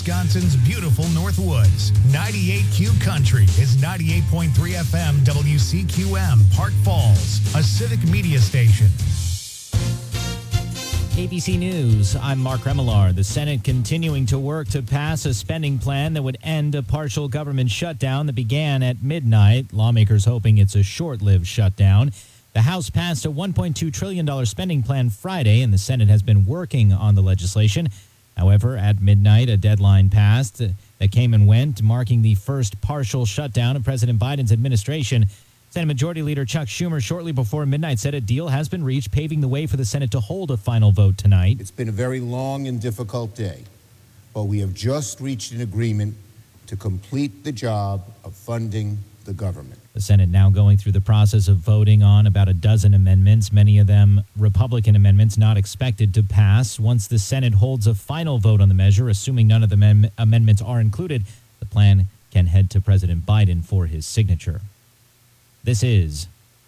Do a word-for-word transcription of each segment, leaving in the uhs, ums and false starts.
Wisconsin's beautiful Northwoods. ninety-eight Q Country is ninety-eight point three F M W C Q M, Park Falls, a civic media station. A B C News, I'm Mark Remillard. The Senate continuing to work to pass a spending plan that would end a partial government shutdown that began at midnight. Lawmakers hoping it's a short-lived shutdown. The House passed a one point two trillion dollars spending plan Friday, and the Senate has been working on the legislation. However, at midnight, a deadline passed that came and went, marking the first partial shutdown of President Biden's administration. Senate Majority Leader Chuck Schumer shortly before midnight said a deal has been reached, paving the way for the Senate to hold a final vote tonight. It's been a very long and difficult day, but we have just reached an agreement to complete the job of funding the government. The Senate now going through the process of voting on about a dozen amendments, many of them Republican amendments not expected to pass. Once the Senate holds a final vote on the measure, assuming none of the mem- amendments are included, the plan can head to President Biden for his signature. This is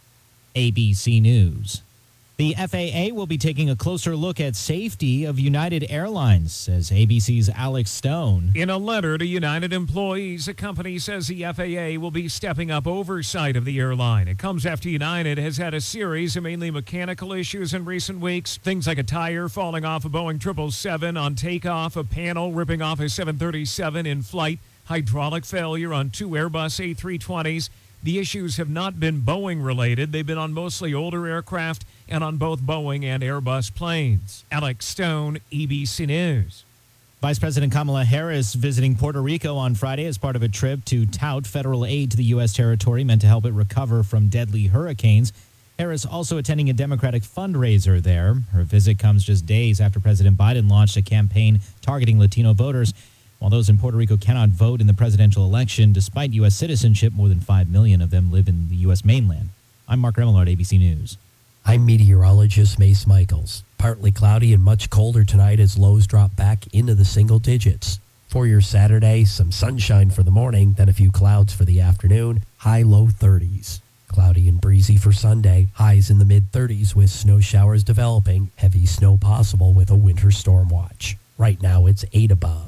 A B C News. The F A A will be taking a closer look at safety of United Airlines, says A B C's Alex Stone. In a letter to United employees, the company says the F A A will be stepping up oversight of the airline. It comes after United has had a series of mainly mechanical issues in recent weeks. Things like a tire falling off a Boeing triple seven on takeoff, a panel ripping off a seven thirty-seven in flight, hydraulic failure on two Airbus A three twenties. The issues have not been Boeing-related. They've been on mostly older aircraft and on both Boeing and Airbus planes. Alex Stone, A B C News. Vice President Kamala Harris visiting Puerto Rico on Friday as part of a trip to tout federal aid to the U S territory meant to help it recover from deadly hurricanes. Harris also attending a Democratic fundraiser there. Her visit comes just days after President Biden launched a campaign targeting Latino voters. While those in Puerto Rico cannot vote in the presidential election, despite U S citizenship, more than five million of them live in the U S mainland. I'm Mark Remillard, A B C News. I'm meteorologist Mace Michaels. Partly cloudy and much colder tonight as lows drop back into the single digits. For your Saturday, some sunshine for the morning, then a few clouds for the afternoon, high low thirties. Cloudy and breezy for Sunday, highs in the mid-thirties with snow showers developing, heavy snow possible with a winter storm watch. Right now it's eight above.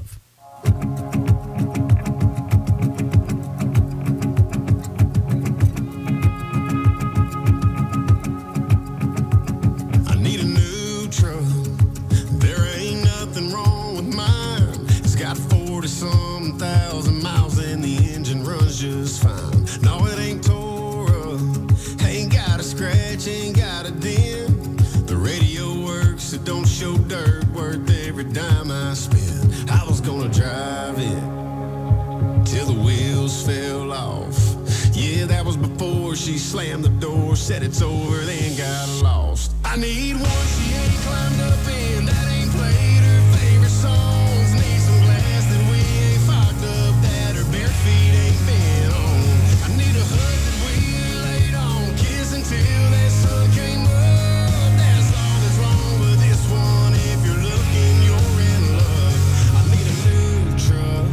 I need a new truck. There ain't nothing wrong with mine. It's got forty-some thousand miles and the engine runs just fine. No, it ain't tore up. Ain't got a scratch, ain't got a dent. The radio works, it don't show dirt. Worth every dime I spend. I was gonna drive it till the wheels fell off. Yeah, that was before she slammed the door, said it's over, then got lost. I need one she ain't climbed up in, that ain't played her favorite songs. Need some glass that we ain't fogged up, that her bare feet ain't been on. I need a hood that we ain't laid on, kiss until that sun came up. That's all that's wrong with this one. If you're looking, you're in love. I need a new truck.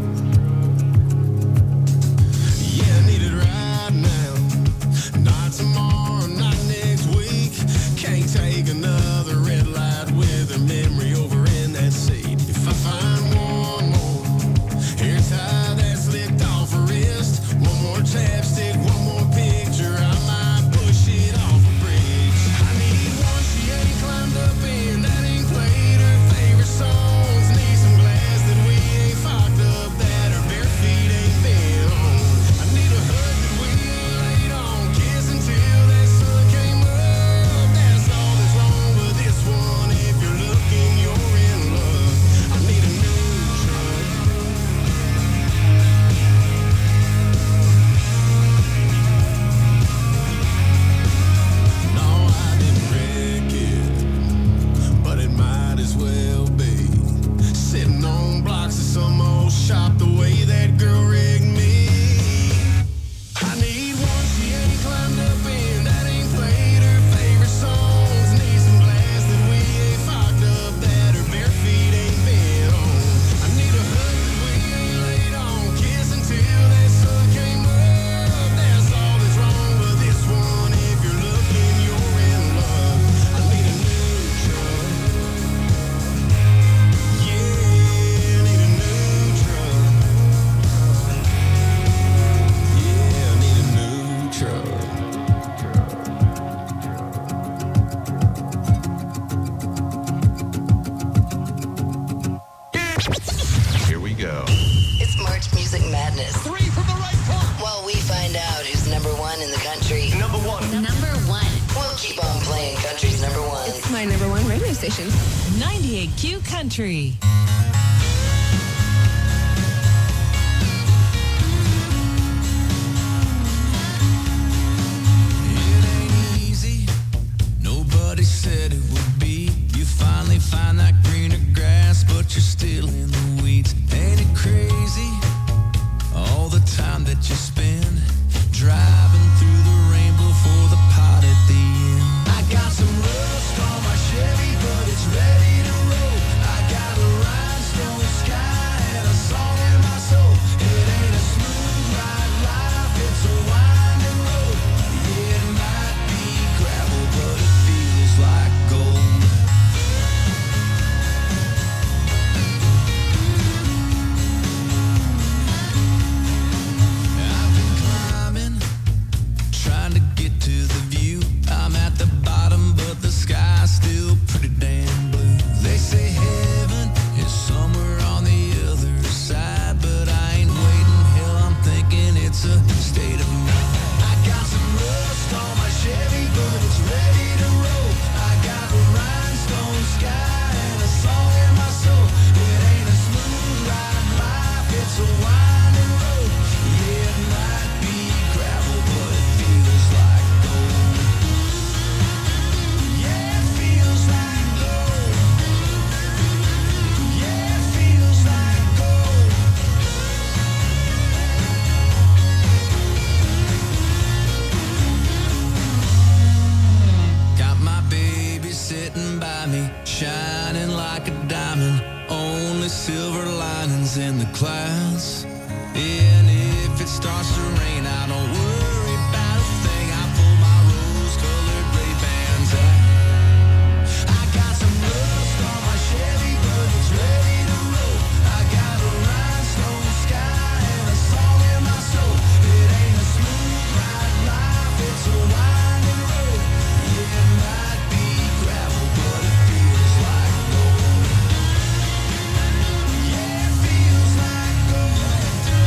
Yeah, I need it right now. Not tomorrow, not next week. Can't take another red light with her station. ninety-eight Q Country. Nobody said it would be. You finally find that greener grass, but you're still in the weeds. Ain't it crazy? All the time that you spend driving through the rainbow for the pot at the end. I got some rust on my Chevy, but it's ready to roll. I got a rhinestone sky and a song in my soul. It ain't a smooth ride life, it's a winding road. Yeah, it might be gravel, but it feels like gold. I've been climbing, trying to get to the view. I'm at the bottom, but the sky's still pretty damn blue. They say heaven is somewhere on the other side, but I ain't waiting. Hell, I'm thinking it's a state of mind. I got some rust on my Chevy, but it's ready to roll. I got a rhinestone sky and a song in my soul. It ain't a smooth ride life, it's a winding road. Yeah, it might be gravel, but it feels like gold. Yeah, it feels like gold. Yeah, it feels like gold. Got my baby sitting by me, shining like a diamond. Only silver linings in the clouds. And if it starts to rain, I don't worry about a thing. I pull my rose-colored Ray-Bans out. I got some rust on my Chevy, but it's ready to roll. I got a rhinestone sky and a song in my soul. It ain't a smooth ride life, it's a winding road. Yeah, it might be gravel, but it feels like gold. Yeah, it feels like gold.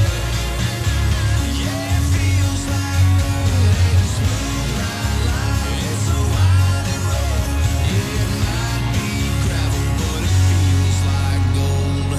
Yeah, it feels like gold. It ain't a smooth ride life, it's a winding road. Yeah, it might be gravel, but it feels like gold.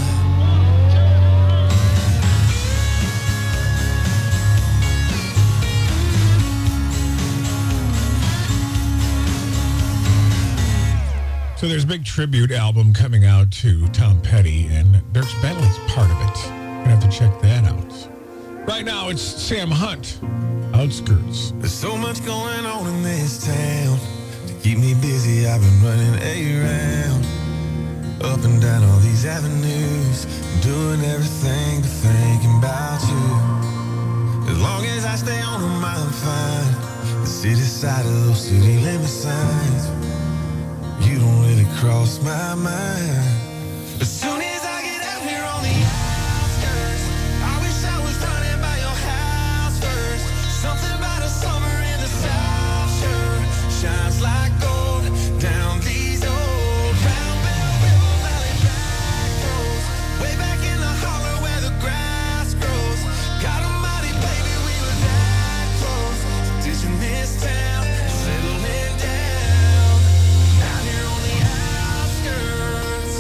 So there's a big tribute album coming out to Tom Petty, and Dirks Bentley's part of it. Gonna have to check that out. Right now, it's Sam Hunt, Outskirts. There's so much going on in this town. To keep me busy, I've been running around. Up and down all these avenues. Doing everything but thinking about you. As long as I stay on them, I'm fine. The city side of those city limit signs. You don't really cross my mind. As soon as I get out here on the outskirts, I wish I was running by your house first. Something about a summer in the South sure shines like gold down these old Brown Bell River Valley back roads. Way back in the holler where the grass grows. God almighty, baby, we were that close. Ditching this town, settling down. Out here on the outskirts.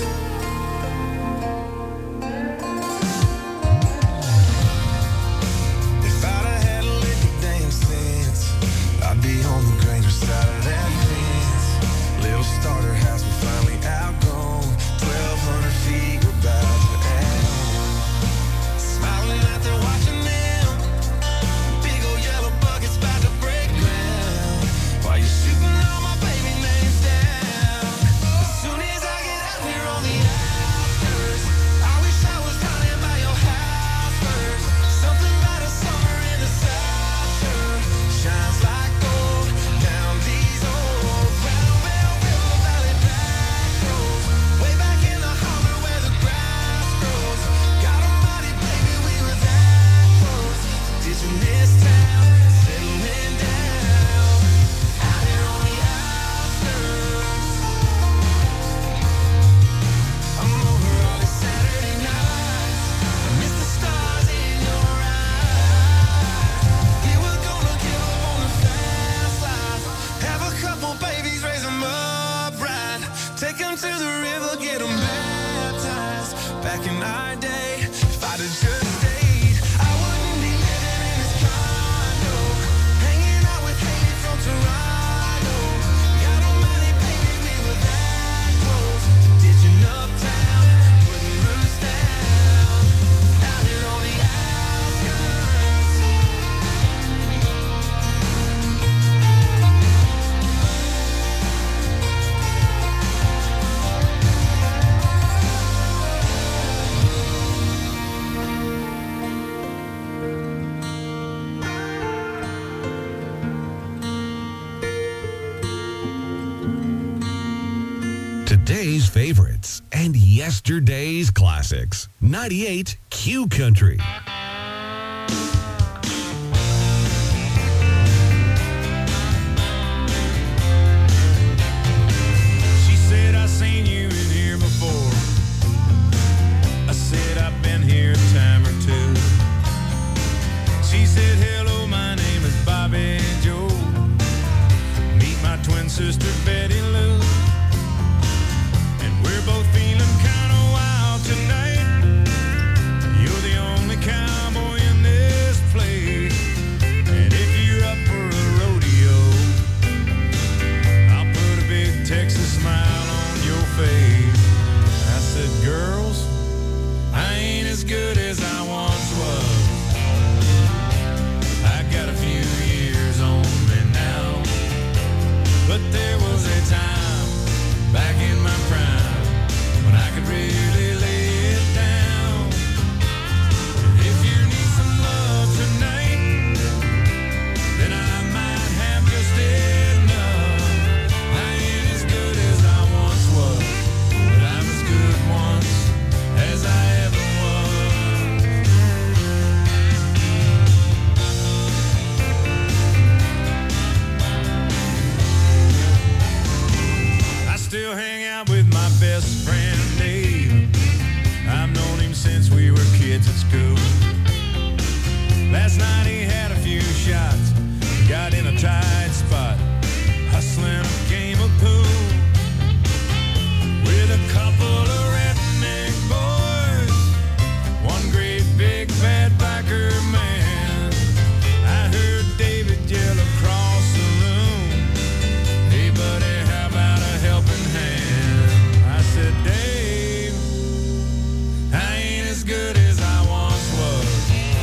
If I'd have had a little damn sense, I'd be on the greater side of that fence. Little starter house, we're finally outgrown. Twelve hundred feet, we're about to add on. Smiling out there watching them. Big old yellow buckets about to break ground. While you're shooting all my baby names down. As soon as I get out here on the outskirts, I wish I was running by your house first. Something about a summer in the South sure shines like gold down these old Brown Bell River Valley back to the river, get them baptized. Back in our day, if I'd have just stayed, I wouldn't be living in this condo, hanging out with Haley from Toronto. God Almighty painted me with that clothes, ditching uptown, putting roots down, out here on the outskirts. Today's favorites and yesterday's classics. ninety-eight Q Country. She said, I seen you in here before. I said, I've been here a time or two. She said, hello, my name is Bobby Joe. Meet my twin sister, Betty Lou. And we're both feeling kind of wild tonight. You're the only cowboy in this place. And if you're up for a rodeo, I'll put a big Texas smile on your face. I said, girls, I ain't as good as I once was. I got a few years on me now. But there was a time back in my prime when I could really lay it down. And if you need some love tonight, then I might have just enough. I ain't as good as I once was, but I'm as good once as I ever was. I still hang out with my best friend Dave. I've known him since we were kids at school. Last night he had a few shots, got in a tight spot, hustling a game of pool with a couple of redneck boys, one great big bad biker man. I heard David yell across the room, hey buddy, how about a helping hand? I said, Dave, I ain't as good as I once was.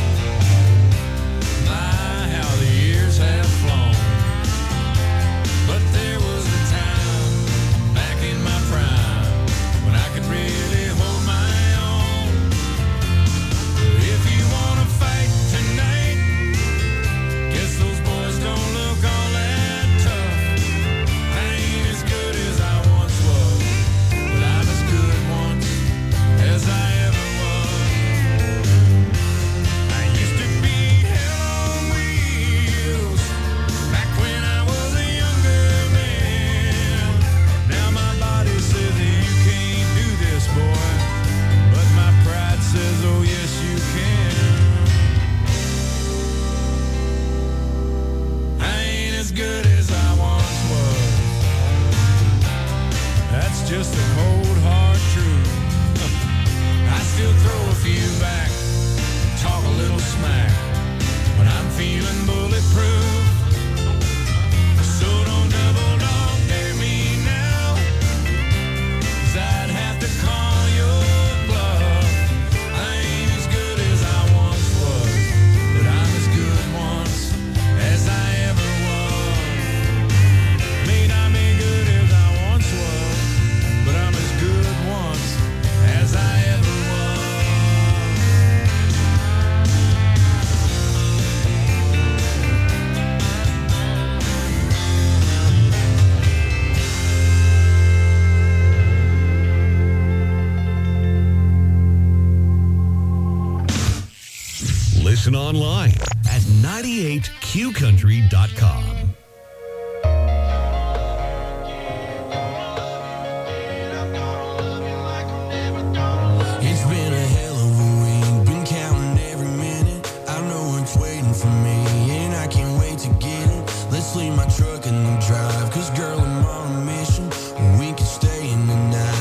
My, how the years have flown. But there was a time back in my prime when I could really hold my own. If you wanna fight tonight, guess those boys don't look all that tough. I ain't as good as I once was, but I'm as good once as I ever was. I used to be hell on wheels back when I was a younger man. Now my body says that you can't do this, boy, but my pride says, oh yes you can. I ain't as good as I once was. That's just the cold hard truth. I still throw a few back, talk a little smack when I'm feeling bulletproof. So don't double dog dare me now, 'cause I'd have to call your bluff. I ain't as good as I once was, but I'm as good once as I ever was. May not be good as I once was, but I'm as good once as I ever was. Listen online at ninety-eight q country dot com. It's been a hell of a week, been counting every minute. I know it's waiting for me, and I can't wait to get it. Let's leave my truck in the drive, 'cause girl, I'm on a mission. We can stay in the night.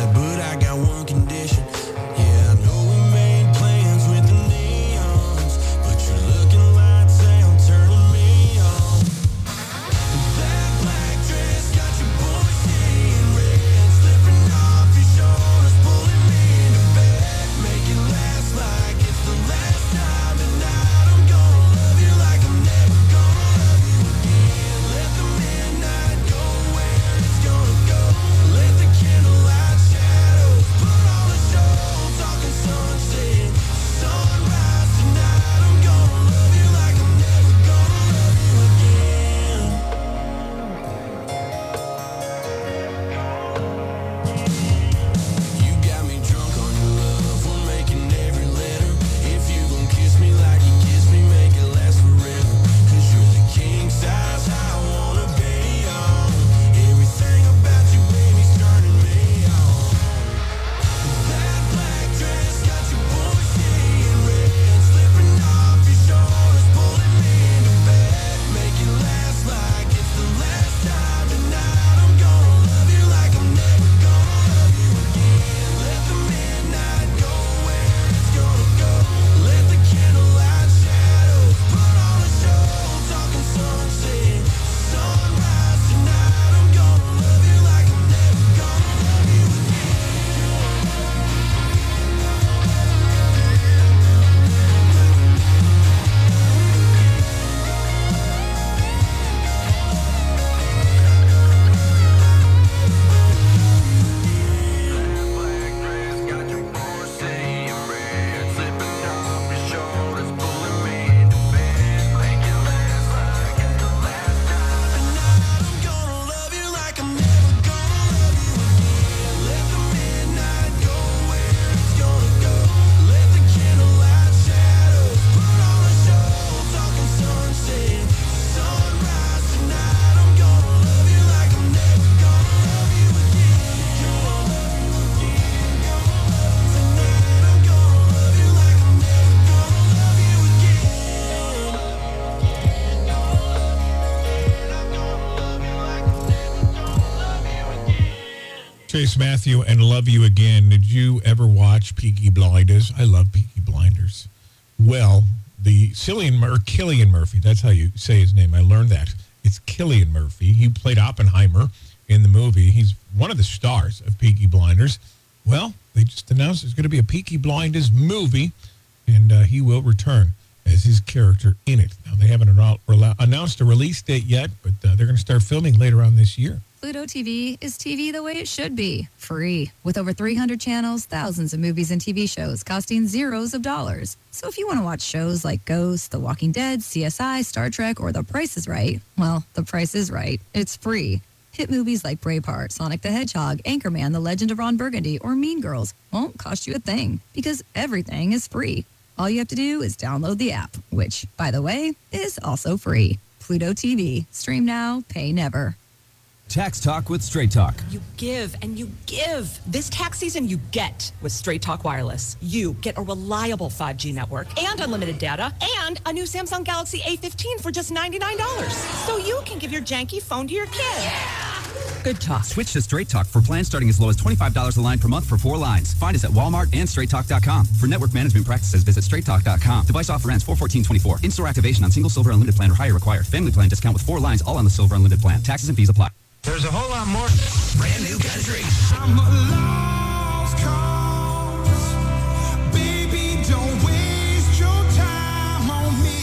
Chase Matthew and Love You Again. Did you ever watch Peaky Blinders? I love Peaky Blinders. Well, the Cillian Mur- Cillian Murphy, that's how you say his name. I learned that. It's Cillian Murphy. He played Oppenheimer in the movie. He's one of the stars of Peaky Blinders. Well, they just announced there's going to be a Peaky Blinders movie, and uh, he will return as his character in it. Now, they haven't announced a release date yet, but uh, they're going to start filming later on this year. Pluto T V is T V the way it should be, free. With over three hundred channels, thousands of movies and T V shows costing zeros of dollars. So if you want to watch shows like Ghost, The Walking Dead, C S I, Star Trek, or The Price is Right, well, The Price is Right. It's free. Hit movies like Braveheart, Sonic the Hedgehog, Anchorman, The Legend of Ron Burgundy, or Mean Girls won't cost you a thing because everything is free. All you have to do is download the app, which, by the way, is also free. Pluto T V. Stream now, pay never. Tax Talk with Straight Talk. You give and you give. This tax season, you get with Straight Talk Wireless. You get a reliable five G network and unlimited data and a new Samsung Galaxy A fifteen for just ninety-nine dollars. So you can give your janky phone to your kid. Yeah! Good talk. Switch to Straight Talk for plans starting as low as twenty-five dollars a line per month for four lines. Find us at Walmart and straight talk dot com. For network management practices, visit straight talk dot com. Device offer ends four fourteen twenty-four. In-store activation on single Silver Unlimited plan or higher required. Family plan discount with four lines all on the Silver Unlimited plan. Taxes and fees apply. There's a whole lot more brand new country. I'm a lost cause. Baby, don't waste your time on me.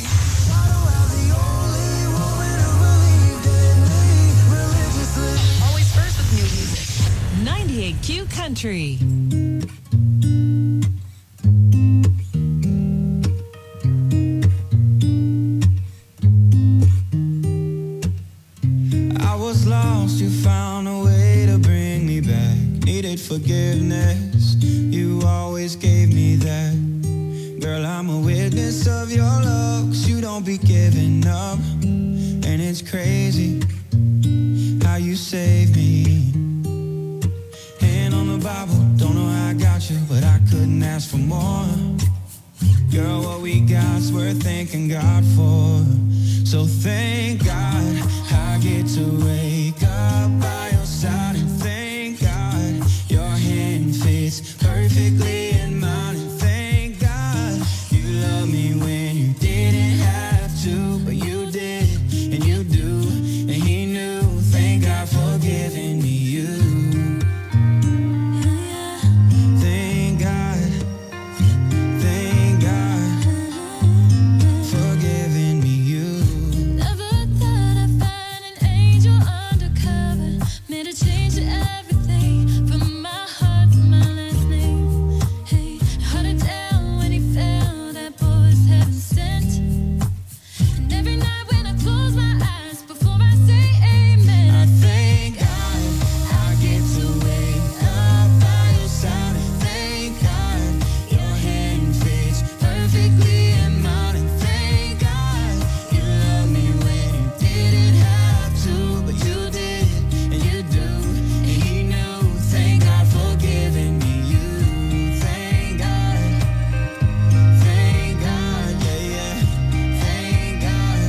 Always first with new music. ninety-eight Q Country. I was lost, you found a way to bring me back. Needed forgiveness, you always gave me that. Girl, I'm a witness of your love, 'cause you don't be giving up. And it's crazy how you saved me. Hand on the Bible, don't know how I got you, but I couldn't ask for more. Girl, what we got's worth thanking God for. So thank God I get to wake up by your side, and thank God your hand fits perfectly in mine, and thank God you love me when you didn't have to, but you did, and you do, and he knew. Thank God for giving me you. Thank God, thank God for giving me you. Never thought I'd find an angel undercover. Made a change to everything from my heart to my last name. Hey, held it down when he fell. That boy was heaven sent. And every night when I close my eyes before I say amen, I thank God I get to wake up by your side, and thank God your hand fits perfectly in mine, and thank God you love me when you didn't have to, but you did, and you do, and he knew. Thank God for giving me you. Thank God, thank God, yeah, yeah, thank God.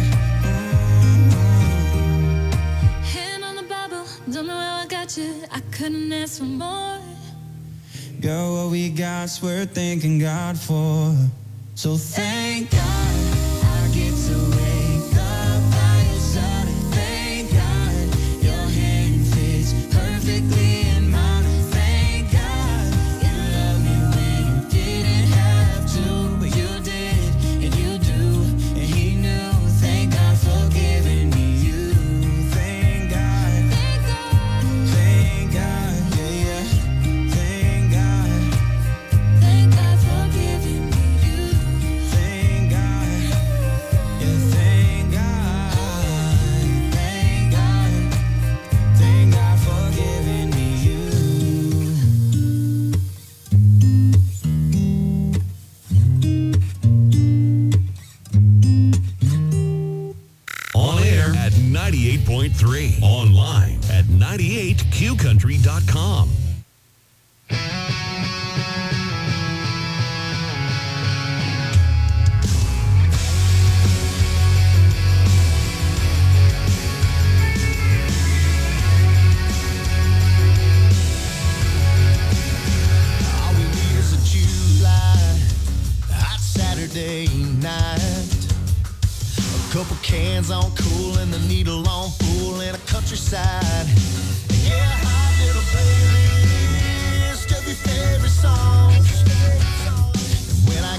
hand on the Bible, don't know how I got you. I couldn't ask for more. Girl, what we got's worth thanking God for. So thank God I get to wake up by your side, and thank God your hand fits perfectly in mine, and thank God you love me when you didn't have to, but you did, and you do, and he knew. Thank God for giving me you. Thank God, thank God, yeah, yeah. Thank God, Thank God for giving me you. thank God, yeah, thank God, thank God, thank God for giving me you. On air at ninety-eight point three. Online at ninety-eight q country dot com.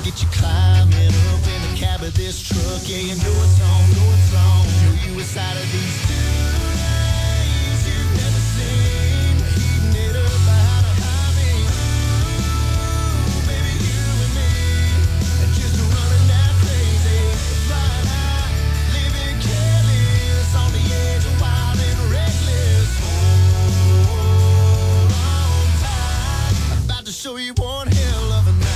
get you climbing up in the cab of this truck. Yeah, you know it's on, know it's on. Show you a side of these days you've never seen. Heating it up out of highway. Ooh, baby, you and me. And just running that crazy. Flying high, living careless. On the edge of wild and reckless. Hold on tight. I'm about to show you one hell of a night.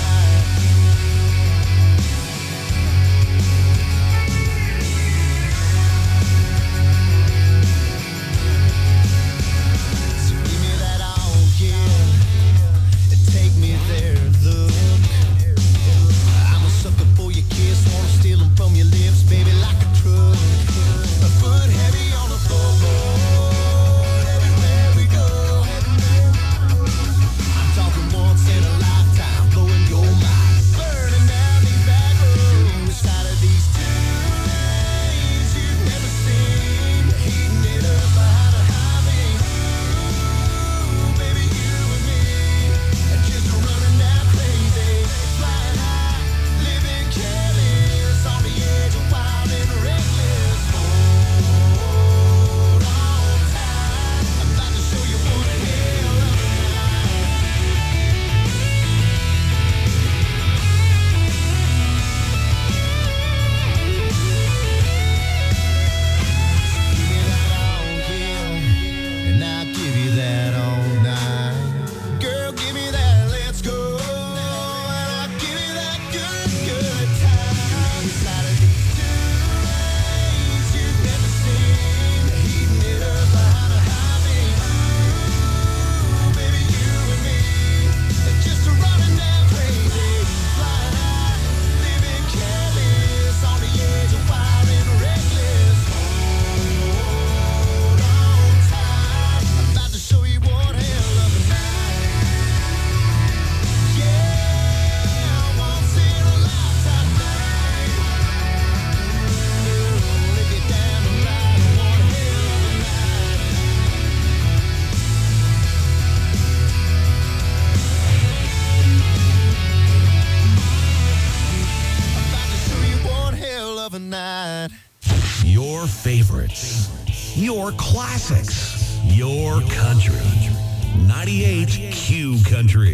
Your favorites, your classics, your country. ninety-eight Q Country.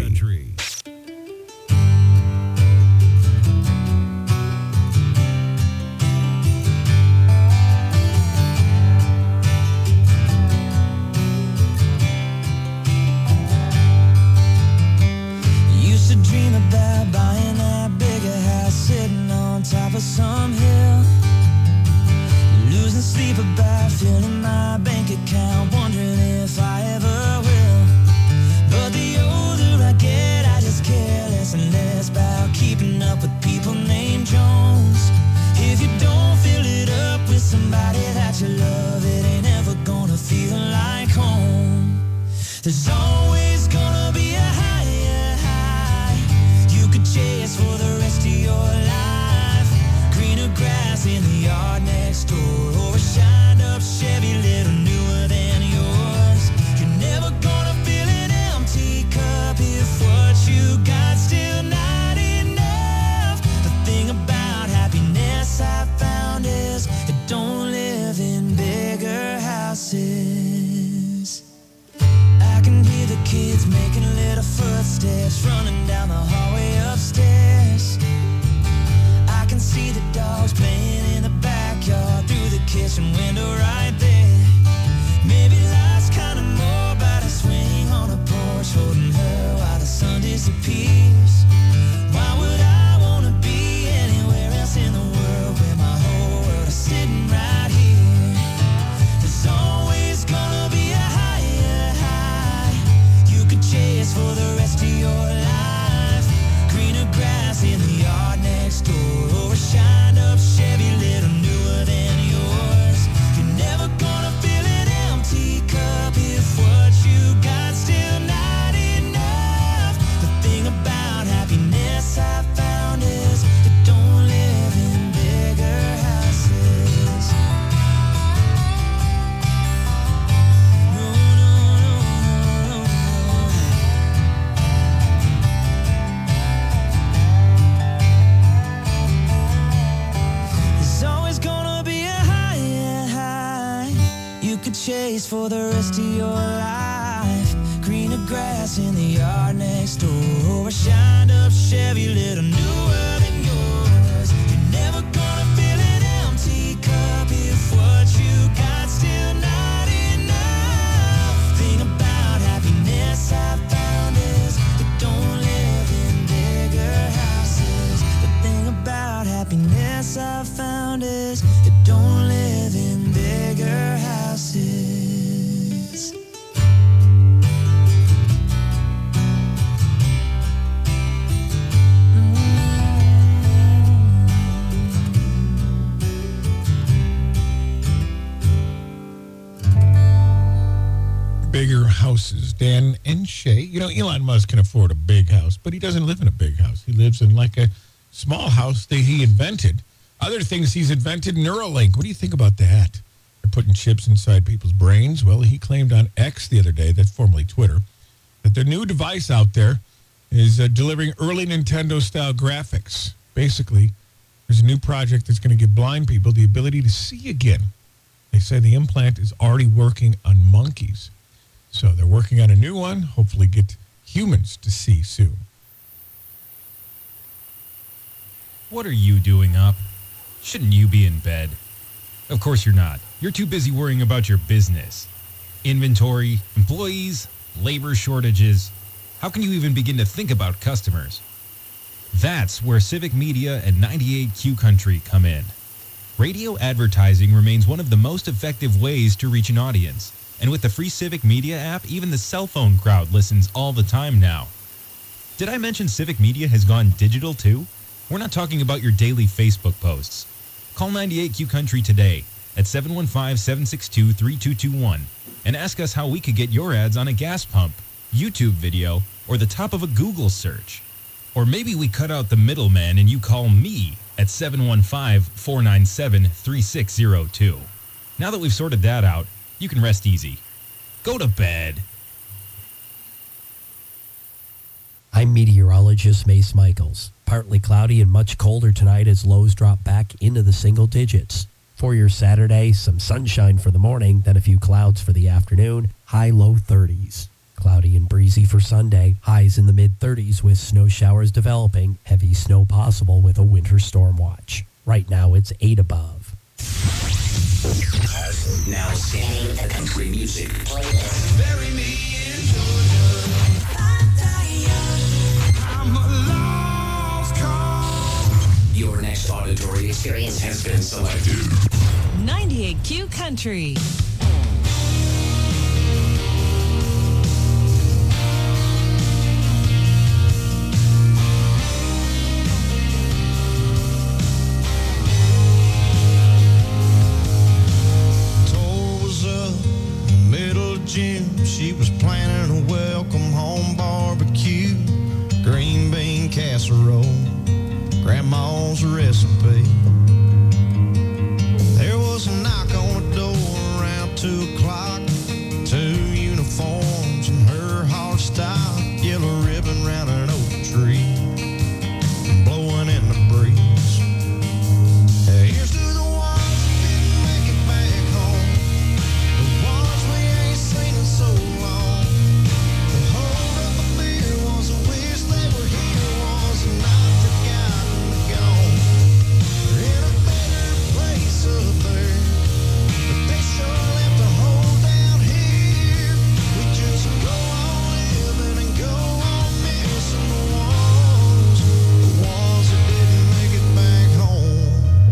Used to dream about buying that bigger house sitting on top of some hill. Losing sleep about filling my bank account, wondering if I ever will. But the older I get, I just care less and less about keeping up with people named Jones. If you don't fill it up with somebody that you love, it ain't ever gonna feel like home. There's always gonna be a higher high you could chase for the rest of your life. Greener grass in the yard next door, or a shined up Chevy little newer than yours. You're never gonna fill an empty cup if what you got still not enough. The thing about happiness I found is it don't live in bigger houses. I can hear the kids making little footsteps running down the hallway upstairs. I can see the dogs playing in the backyard through the kitchen window right there. Maybe life's kind of more about a swing on a porch holding her while the sun disappears. Why would I want to be anywhere else in the world where my whole world is sitting right here? There's always gonna be a higher high you could chase for the rest of your life. Greener grass for the rest of your life. Greener grass in the yard next door. A shined up Chevy, little newer than yours. You're never gonna fill an empty cup if what you got still not enough. Thing about happiness I found is it don't live in bigger houses. The thing about happiness I found is it don't live in bigger houses. Bigger houses, Dan and Shay. You know, Elon Musk can afford a big house, but he doesn't live in a big house. He lives in like a small house that he invented. Other things he's invented, Neuralink. What do you think about that? They're putting chips inside people's brains. Well, he claimed on X the other day, that's formerly Twitter, that their new device out there is uh, delivering early Nintendo-style graphics. Basically, there's a new project that's going to give blind people the ability to see again. They say the implant is already working on monkeys. So they're working on a new one, hopefully get humans to see soon. What are you doing up? Shouldn't you be in bed? Of course you're not. You're too busy worrying about your business. Inventory, employees, labor shortages. How can you even begin to think about customers? That's where Civic Media and ninety-eight Q Country come in. Radio advertising remains one of the most effective ways to reach an audience. And with the free Civic Media app, even the cell phone crowd listens all the time now. Did I mention Civic Media has gone digital too? We're not talking about your daily Facebook posts. Call ninety-eight Q Country today at seven one five, seven six two, three two two one and ask us how we could get your ads on a gas pump, YouTube video, or the top of a Google search. Or maybe we cut out the middleman and you call me at seven one five, four nine seven, three six zero two. Now that we've sorted that out, you can rest easy. Go to bed. I'm meteorologist Mace Michaels. Partly cloudy and much colder tonight as lows drop back into the single digits. For your Saturday, some sunshine for the morning, then a few clouds for the afternoon, high low thirties. Cloudy and breezy for Sunday, highs in the mid thirties with snow showers developing, heavy snow possible with a winter storm watch. Right now it's eight above. Now scanning the country music playlist. Bury me in Georgia. I'm a lost cause. Your next auditory experience has been selected. ninety-eight Q Country. June, she was planning a welcome home barbecue, green bean casserole, grandma's recipe. There was a knock on the door around two o'clock, two uniforms and her hard style, yellow ribbon round an oak tree, blowing in the breeze. Here's to the ones who didn't make it back home, the ones we ain't seen in so long. The hold up a beer was a wish they were here, was not forgotten or gone. They're in a better place up there, but they sure left a hole down here. We just go on living and go on missing the ones, the ones that didn't make it back home.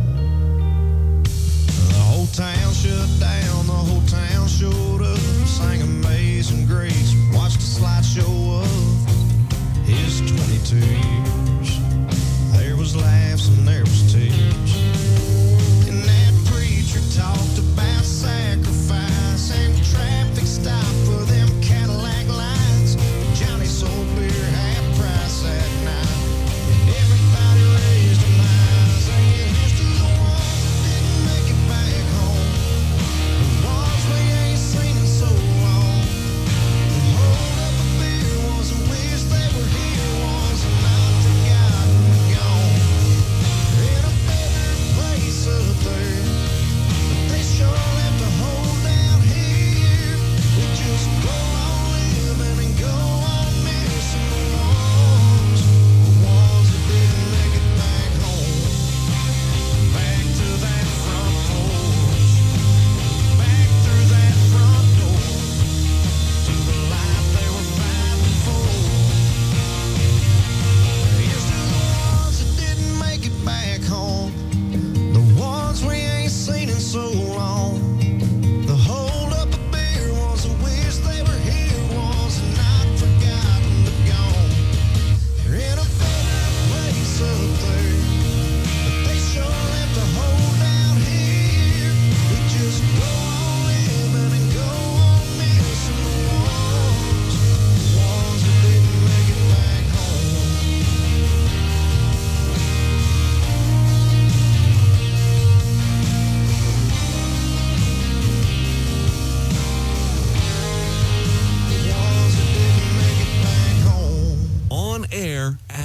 The whole town shut down, the whole town showed up, sang Amazing Grace, watched a slideshow of his twenty-two years. There was laughs and there was tears, and that preacher talked about sacrifice and traffic stop for them Cadillac lights. Johnny sold beer half price that night, and everybody raised their eyes, saying here's to the ones that didn't make it back home, the ones we ain't seen in so long. The hold up a beer was a wish they were here, was not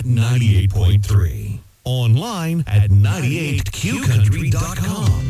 ninety-eight point three. Online at ninety-eight q country dot com.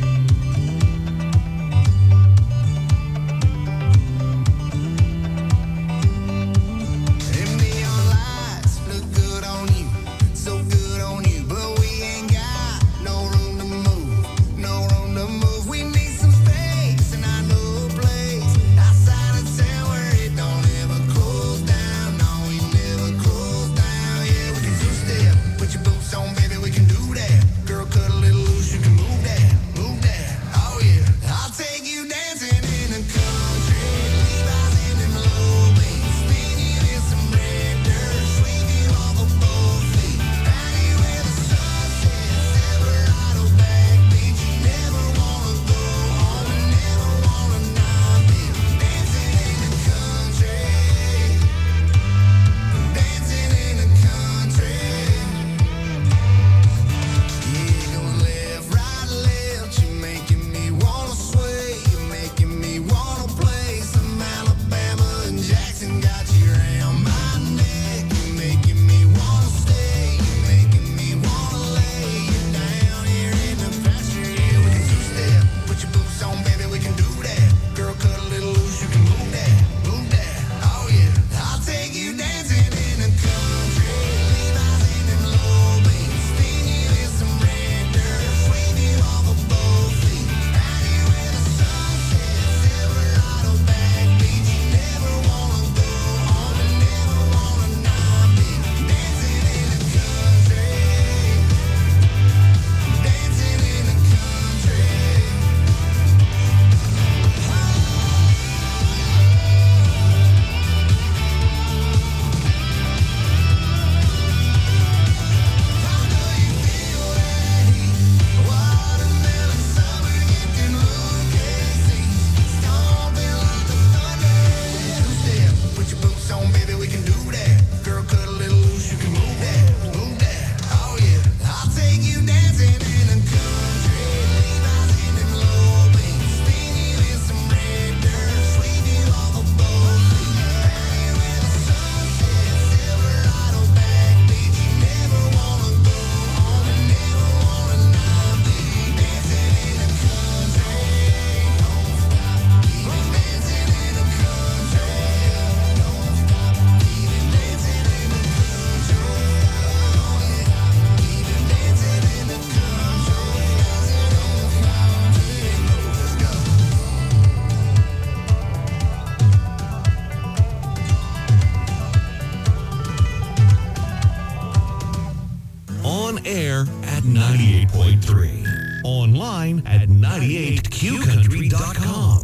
Air at ninety-eight point three. Online at ninety-eight q country dot com.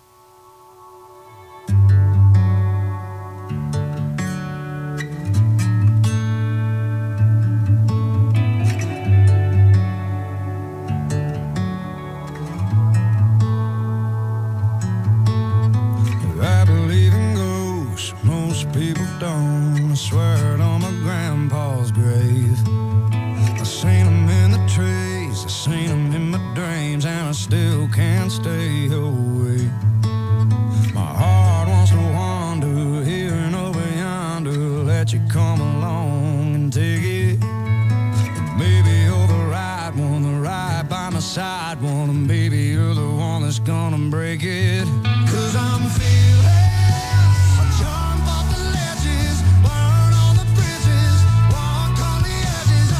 I believe in ghosts, most people don't. I swear it on my grandpa's grave. I seen them in the trees, I seen them in my dreams, and I still can't stay away. My heart wants to wander here and over yonder, let you come along and take it. Maybe you're the right one, the right by my side one, and baby you're the one that's gonna break it. 'Cause I'm feeling I jump off the ledges, burn on the bridges, walk on the edges.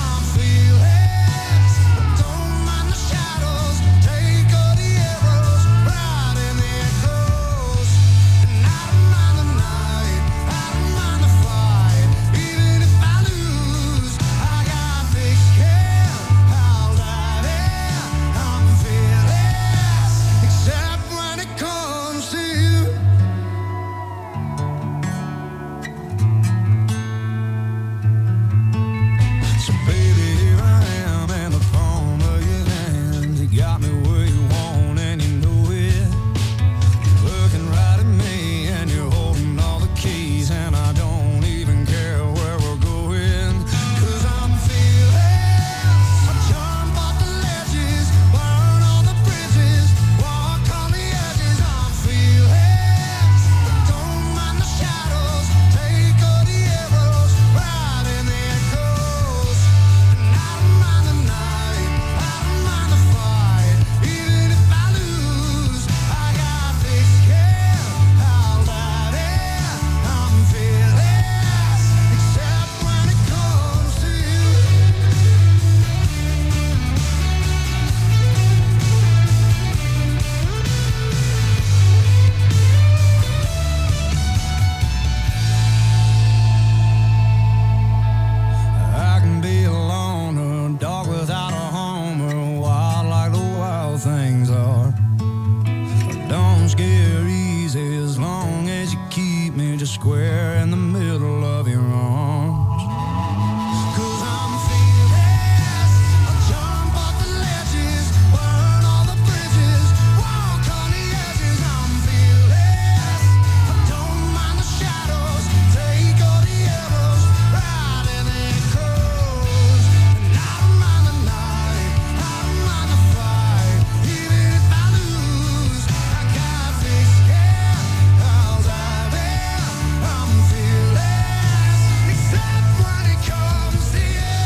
you square in the middle of your arms. 'Cause I'm fearless. I'll jump off the ledges, burn all the bridges, walk on the edges. I'm fearless. I don't mind the shadows, take all the arrows, ride in the echoes. And I don't mind the night, I don't mind the fight, even if I lose. I got thick skin, I'll dive in. I'm fearless, except when it comes to you.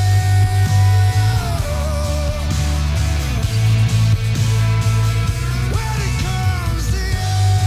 When it comes to you.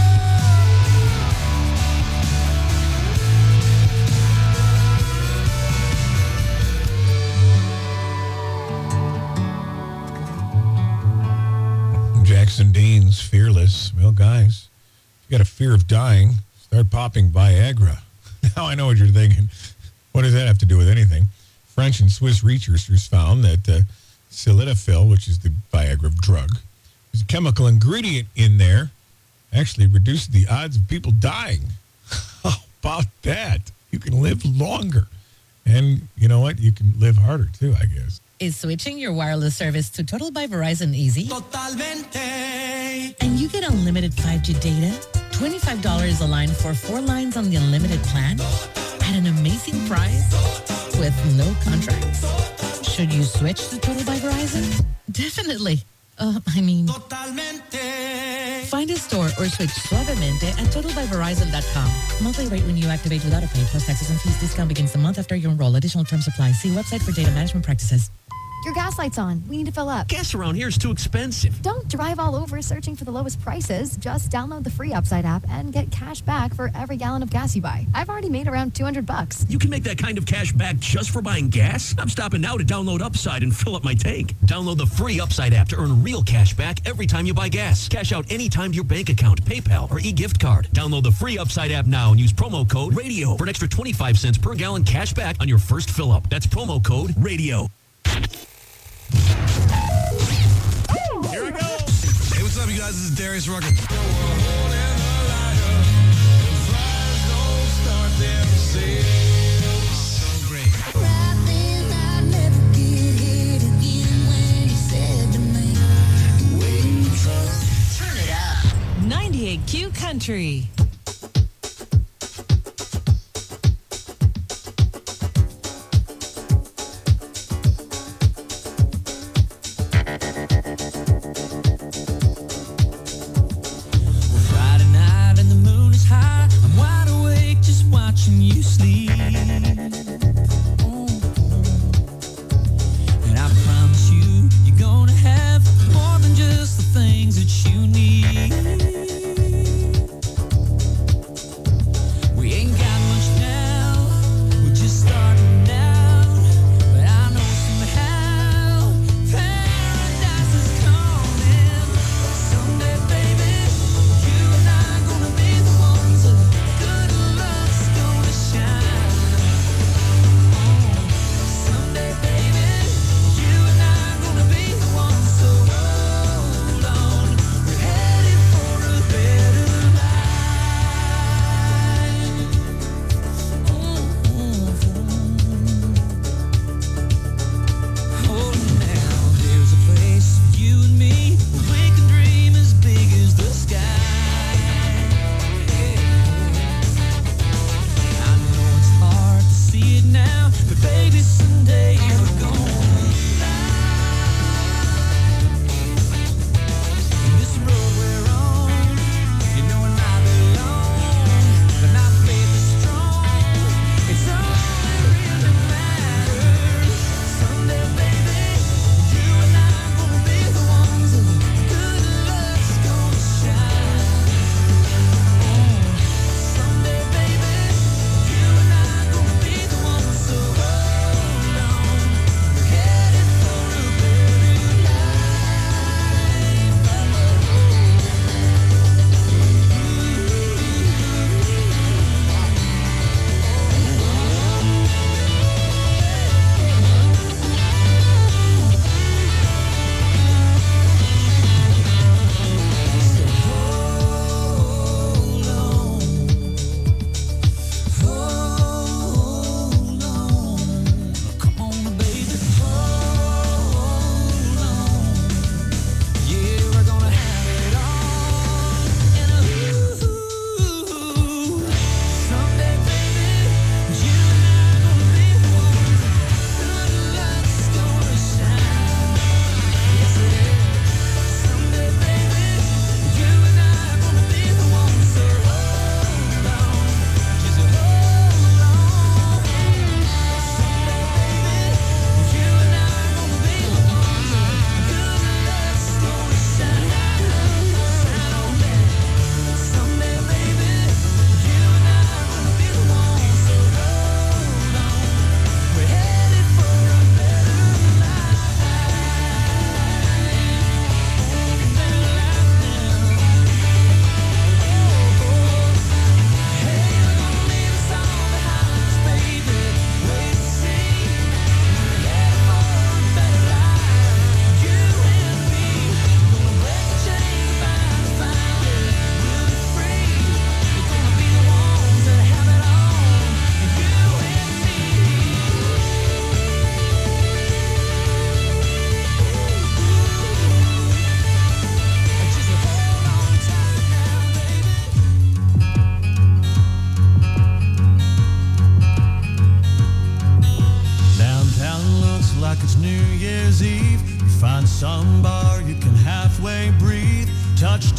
Jackson Dean's Fearless. Well, guys, if you got a fear of dying, start popping Viagra. Now I know what you're thinking. What does that have to do with anything? French and Swiss researchers found that uh, sildenafil, which is the Viagra drug, is a chemical ingredient in there, actually reduces the odds of people dying. How about that? You can live longer. And you know what? You can live harder, too, I guess. Is switching your wireless service to Total by Verizon easy? Totalmente. And you get unlimited five G data, twenty-five dollars a line for four lines on the unlimited plan, at an amazing price with no contracts. Should you switch to Total by Verizon? Definitely. Uh, I mean, find a store or switch suavemente at total by verizon dot com. Monthly rate when you activate without a pay plus taxes and fees. Discount begins the month after you enroll. Additional terms apply. See website for data management practices. Your gas light's on. We need to fill up. Gas around here is too expensive. Don't drive all over searching for the lowest prices. Just download the free Upside app and get cash back for every gallon of gas you buy. I've already made around two hundred bucks. You can make that kind of cash back just for buying gas? I'm stopping now to download Upside and fill up my tank. Download the free Upside app to earn real cash back every time you buy gas. Cash out anytime to your bank account, PayPal, or e-gift card. Download the free Upside app now and use promo code RADIO for an extra twenty-five cents per gallon cash back on your first fill up. That's promo code RADIO. Here we go. Hey, what's up, you guys? This is Darius Rucker. So great. Turn it up. ninety-eight Q Country. We're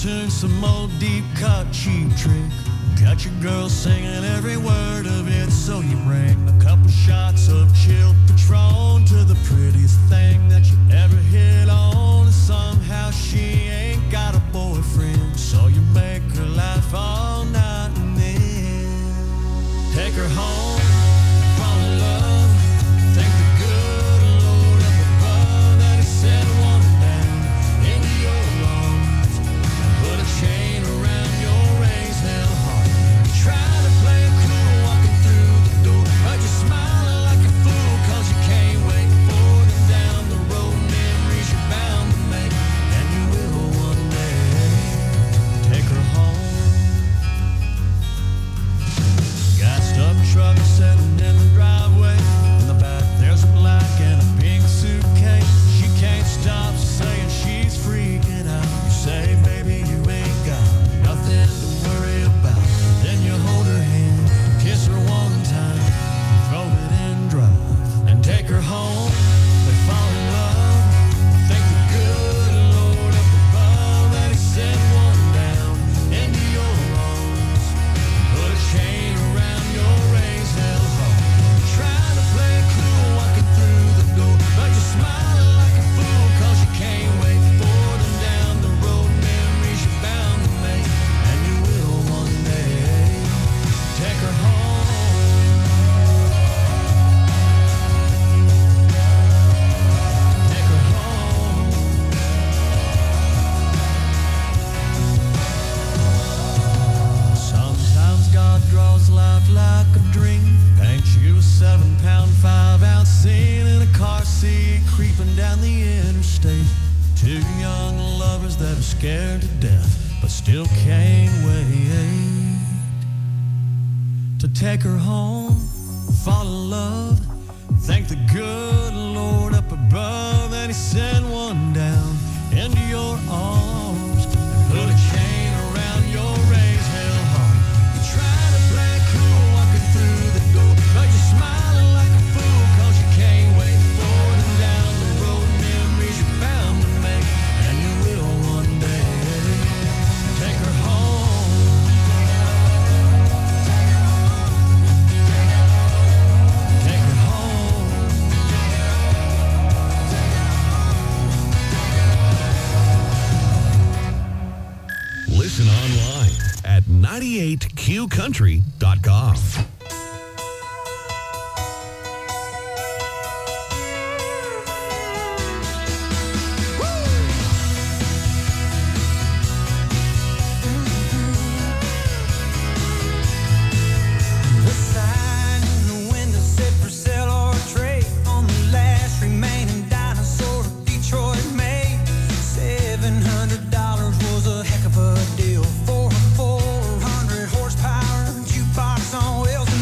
tune, some old deep cut cheap trick. Got your girl singing every word of it, so you bring a couple shots of chilled Patron to the prettiest thing that you ever hit on. Somehow she ain't got a boyfriend, so you make her laugh all night and then take her home, fall in love, thank the good Lord up above that he sent one down into your arms, put a chain around your raised hell heart. Try to play it cool walking through the door, but you're smiling like a fool cause you can't wait for them down the road. Memories you're bound to make, and you will one day. Take her home. Got stuck truck sitting in the driveway. In the back there's a black and a pink suitcase. She can't stop saying she's freaking out. You say, baby, you ain't got nothing to worry about. Then you hold her hand, kiss her one time, throw it in drive, and take her home. They fall in love, thank the good Lord up above that he sent one down into your arms, put a chain around your raised hell heart. Trying to play it cool walking through the door, but you're smiling like a fool cause you can't wait for them down the road. Memories you're bound to make, and you will one day. Take her home. Take her home. Sometimes God draws life like a dream, paints you a seven pound, five ounce scene in a car seat, creeping down the interstate. Two young lovers that are scared to death, but still can't wait to take her home, fall in love, thank the good Lord up above that he sent one down into your arms, and put a chain around your raised hell heart. You try to play it cool walking through the door, but you're smiling like a fool cause you can't wait for them down the road. Memories you're bound to make, and you will one day. Take her home. Take her home. Listen online at ninety-eight q country dot com. The sign in the window said for sale or trade on the last remaining dinosaur Detroit made. Seven hundred dollars was a heck of a deal for a four hundred horsepower jukebox on wheels.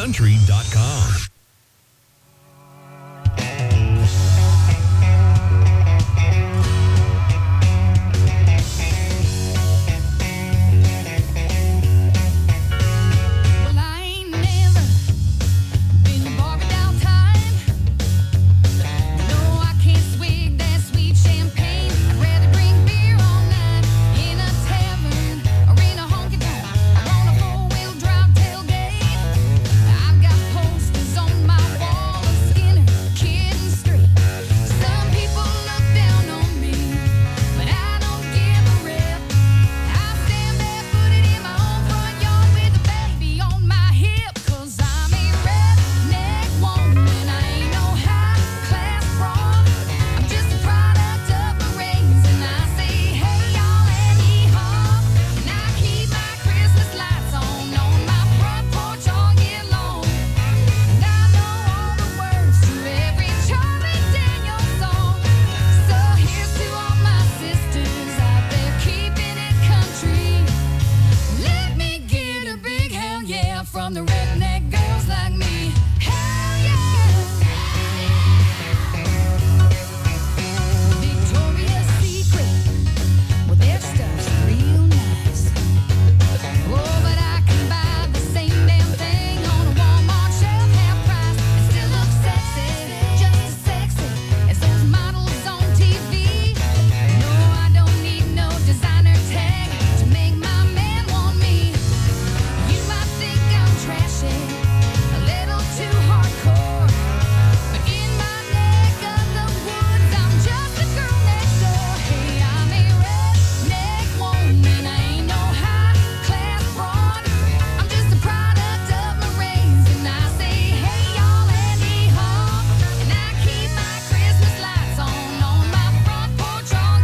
country dot com. Well, I ain't never been to Barbie doll time. No, I can't swig that sweet champagne. I'd rather drink beer all night in a tavern or in a honky tonk or on a four-wheel drive tailgate. I've got posters on my wall of Skinner, Kid and Street. Some people look down on me, but I don't give a rip. I stand barefooted in my own front yard with a baby on my hip, 'cause I'm a redneck woman. I ain't no high-class broad. I'm just a product of my raising. I say, hey, y'all, and yee-haw. And I keep my Christmas lights on on my front porch all year long. And I know all the words to every Charlie Daniels song. So here's to all my sisters out there keeping it country. Let me get a big hell yeah from the redneck girls like me.